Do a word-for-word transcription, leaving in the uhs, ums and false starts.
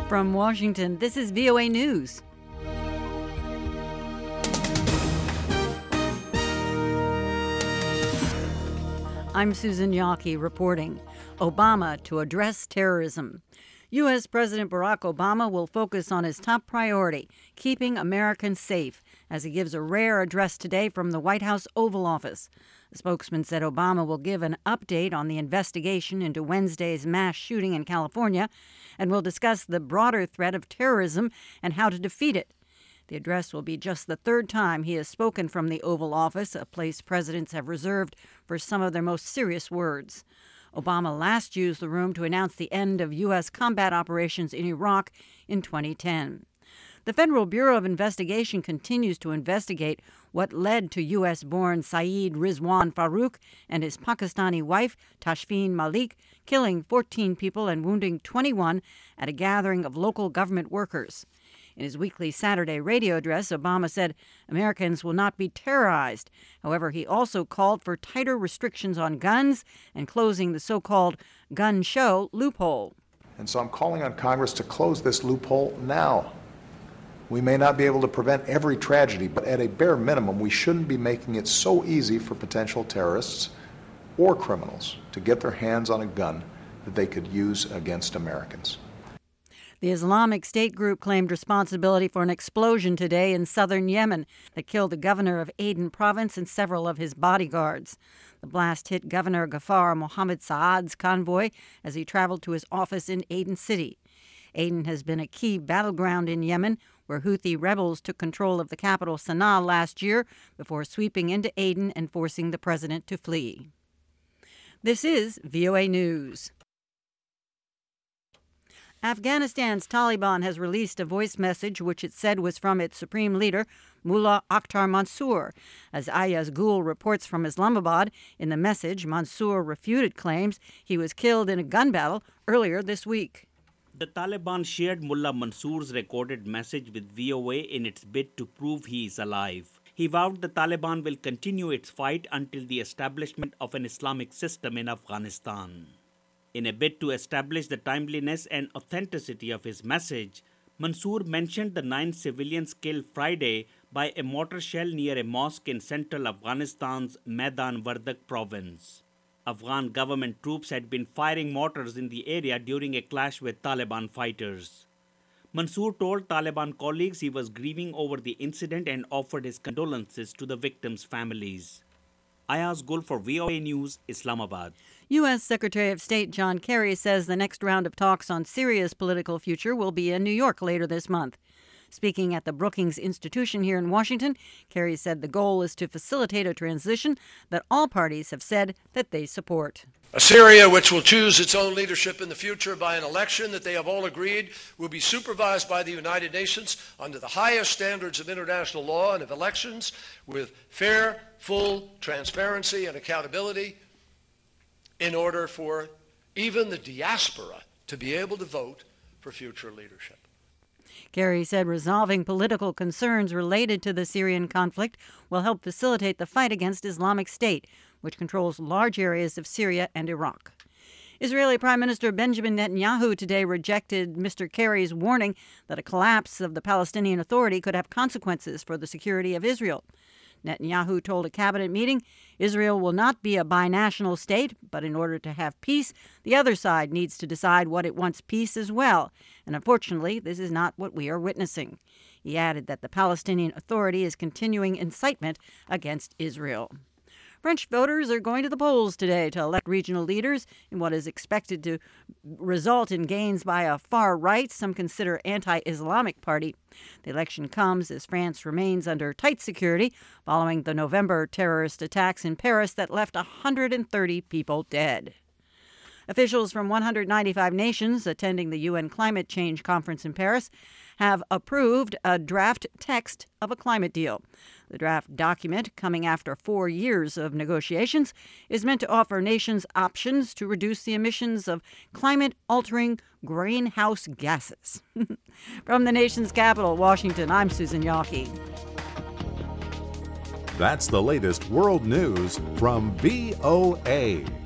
From Washington, this is V O A News. I'm Susan Yawkey reporting. Obama to address terrorism. U S. President Barack Obama will focus on his top priority, keeping Americans safe, as he gives a rare address today from the White House Oval Office. The spokesman said Obama will give an update on the investigation into Wednesday's mass shooting in California and will discuss the broader threat of terrorism and how to defeat it. The address will be just the third time he has spoken from the Oval Office, a place presidents have reserved for some of their most serious words. Obama last used the room to announce the end of U S combat operations in Iraq in twenty ten. The Federal Bureau of Investigation continues to investigate what led to U S-born Saeed Rizwan Farook and his Pakistani wife, Tashfeen Malik, killing fourteen people and wounding twenty-one at a gathering of local government workers. In his weekly Saturday radio address, Obama said Americans will not be terrorized. However, he also called for tighter restrictions on guns and closing the so-called gun show loophole. And so I'm calling on Congress to close this loophole now. We may not be able to prevent every tragedy, but at a bare minimum, we shouldn't be making it so easy for potential terrorists or criminals to get their hands on a gun that they could use against Americans. The Islamic State group claimed responsibility for an explosion today in southern Yemen that killed the governor of Aden province and several of his bodyguards. The blast hit Governor Ghaffar Mohammed Saad's convoy as he traveled to his office in Aden City. Aden has been a key battleground in Yemen, where Houthi rebels took control of the capital Sana'a last year before sweeping into Aden and forcing the president to flee. This is V O A News. Afghanistan's Taliban has released a voice message which it said was from its supreme leader, Mullah Akhtar Mansour. As Ayaz Gul reports from Islamabad, in the message, Mansour refuted claims he was killed in a gun battle earlier this week. The Taliban shared Mullah Mansour's recorded message with V O A in its bid to prove he is alive. He vowed the Taliban will continue its fight until the establishment of an Islamic system in Afghanistan. In a bid to establish the timeliness and authenticity of his message, Mansour mentioned the nine civilians killed Friday by a mortar shell near a mosque in central Afghanistan's Maidan Wardak province. Afghan government troops had been firing mortars in the area during a clash with Taliban fighters. Mansour told Taliban colleagues he was grieving over the incident and offered his condolences to the victims' families. Ayaz Gul for V O A News, Islamabad. U S. Secretary of State John Kerry says the next round of talks on Syria's political future will be in New York later this month. Speaking at the Brookings Institution here in Washington, Kerry said the goal is to facilitate a transition that all parties have said that they support. A Syria which will choose its own leadership in the future by an election that they have all agreed will be supervised by the United Nations under the highest standards of international law and of elections with fair, full transparency and accountability in order for even the diaspora to be able to vote for future leadership. Kerry said resolving political concerns related to the Syrian conflict will help facilitate the fight against Islamic State, which controls large areas of Syria and Iraq. Israeli Prime Minister Benjamin Netanyahu today rejected Mister Kerry's warning that a collapse of the Palestinian Authority could have consequences for the security of Israel. Netanyahu told a cabinet meeting Israel will not be a binational state, but in order to have peace, the other side needs to decide what it wants peace as well. And unfortunately, this is not what we are witnessing. He added that the Palestinian Authority is continuing incitement against Israel. French voters are going to the polls today to elect regional leaders in what is expected to result in gains by a far-right, some consider anti-Islamic party. The election comes as France remains under tight security following the November terrorist attacks in Paris that left one hundred thirty people dead. Officials from one hundred ninety-five nations attending the U N Climate Change Conference in Paris have approved a draft text of a climate deal. The draft document, coming after four years of negotiations, is meant to offer nations options to reduce the emissions of climate-altering greenhouse gases. From the nation's capital, Washington, I'm Susan Yawkey. That's the latest world news from V O A.